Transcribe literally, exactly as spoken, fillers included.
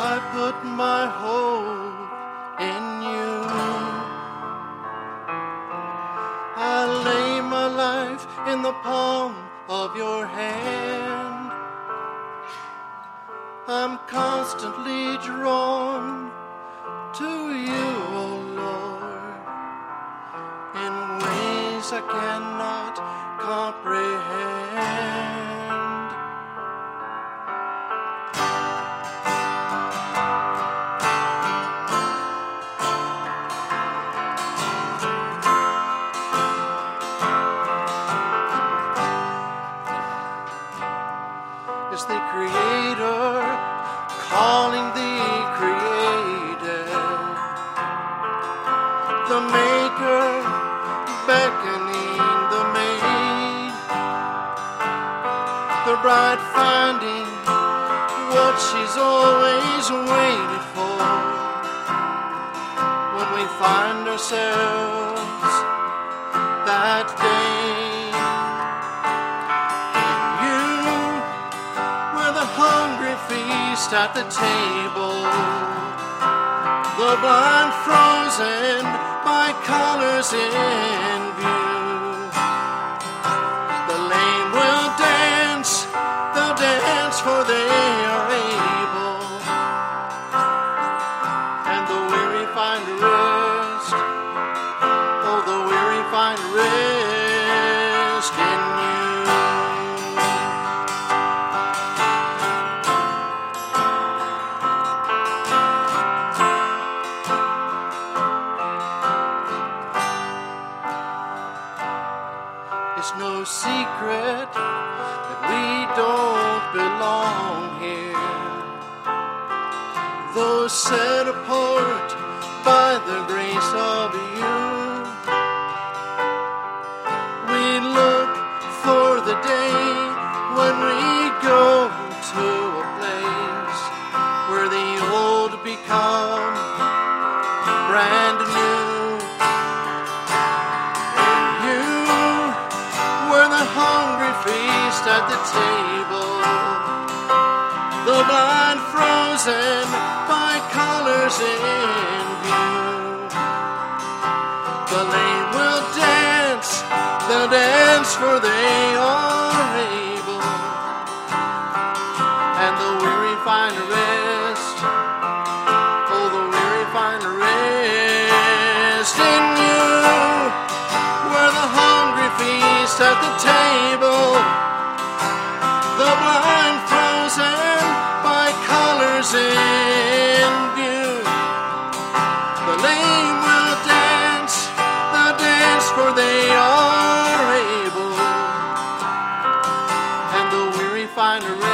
I put my hope in you. I lay my life in the palm of your hand. I'm constantly drawn to you, oh Lord, in ways I cannot comprehend. It's the Creator calling the created, the Maker beckoning the made, the bride finding what she's always waited for. When we find ourselves that day, hungry feast at the table, the blind frozen by colors in view. The lame will dance, they'll dance for they are able, and the weary find rest, oh the weary find rest in you. It's no secret that we don't belong here, though set apart by the grace of you. We look for the day when we go to a place where the old become brand new. Hungry feast at the table, the blind frozen by colors in view. The lame will dance, they'll dance for they are able, and the weary find rest, oh the weary find rest in you. Where the hungry feast at the table, the blind frozen by colors in view. The lame will dance, they'll dance for they are able, and the weary find rest.